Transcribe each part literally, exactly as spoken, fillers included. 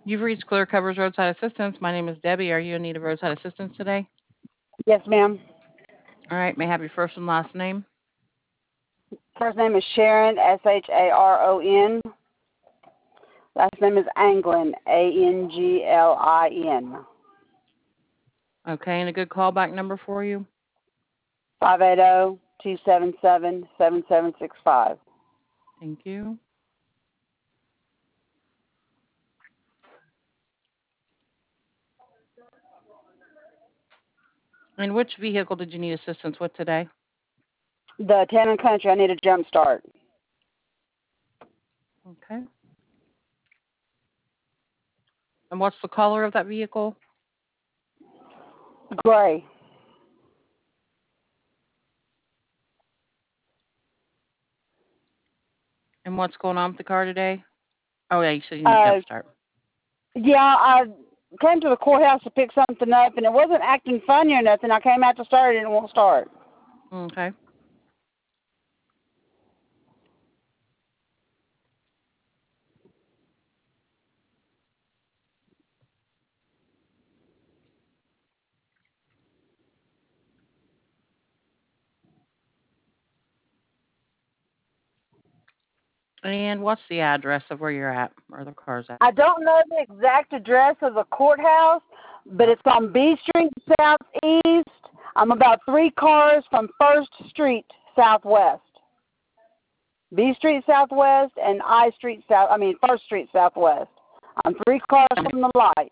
You've reached Clear Coverage Roadside Assistance. My name is Debbie. Are you in need of roadside assistance today? Yes, ma'am. All right. May I have your first and last name? First name is Sharon, S H A R O N. Last name is Anglin, A N G L I N. Okay. And a good callback number for you? five eight zero, two seven seven, seven seven six five. Thank you. And which vehicle did you need assistance with today? The Town and Country, I need a jump start. Okay. And what's the color of that vehicle? Gray. And what's going on with the car today? Oh, yeah, you said you need a Uh, jump start. yeah, I came to the courthouse to pick something up, and it wasn't acting funny or nothing. I came out to start it, and it won't start. Okay. And what's the address of where you're at or the car's at? I don't know the exact address of the courthouse, but it's on B Street Southeast. I'm about three cars from First Street Southwest. B Street Southwest and I Street South. I mean First Street Southwest. I'm three cars from the light.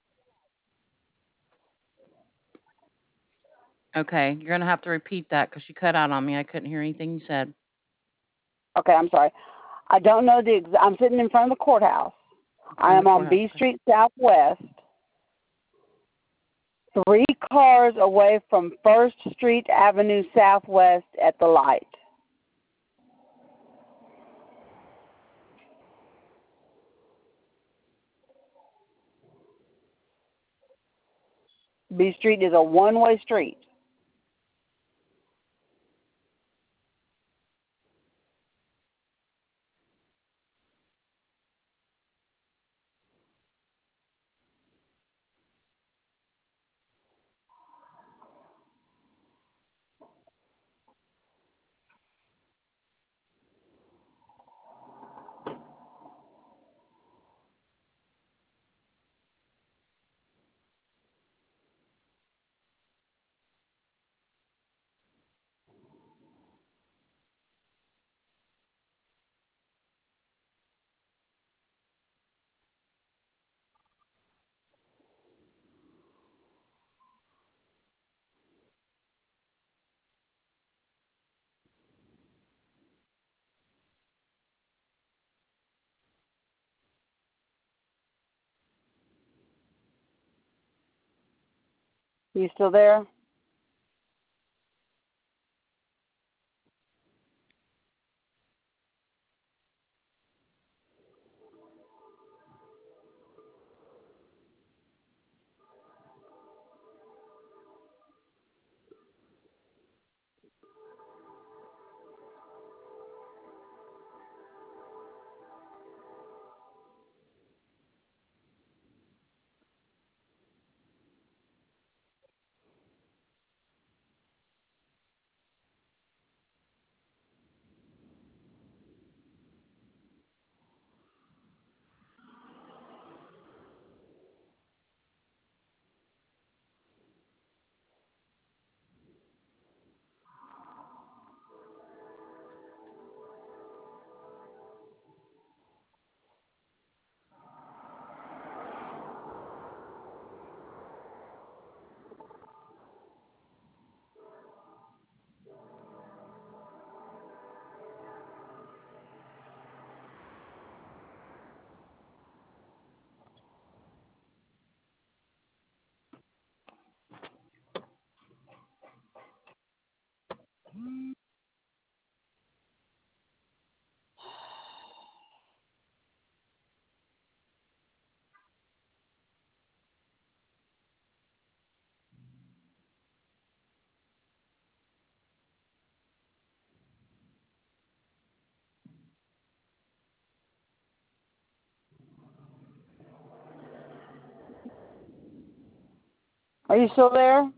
Okay. You're going to have to repeat that because you cut out on me. I couldn't hear anything you said. Okay, I'm sorry. I don't know the. Ex- I'm sitting in front of the courthouse. I In the am on courthouse. B Street Southwest, three cars away from First Street Avenue Southwest at the light. B Street is a one-way street. You still there? Are you still there?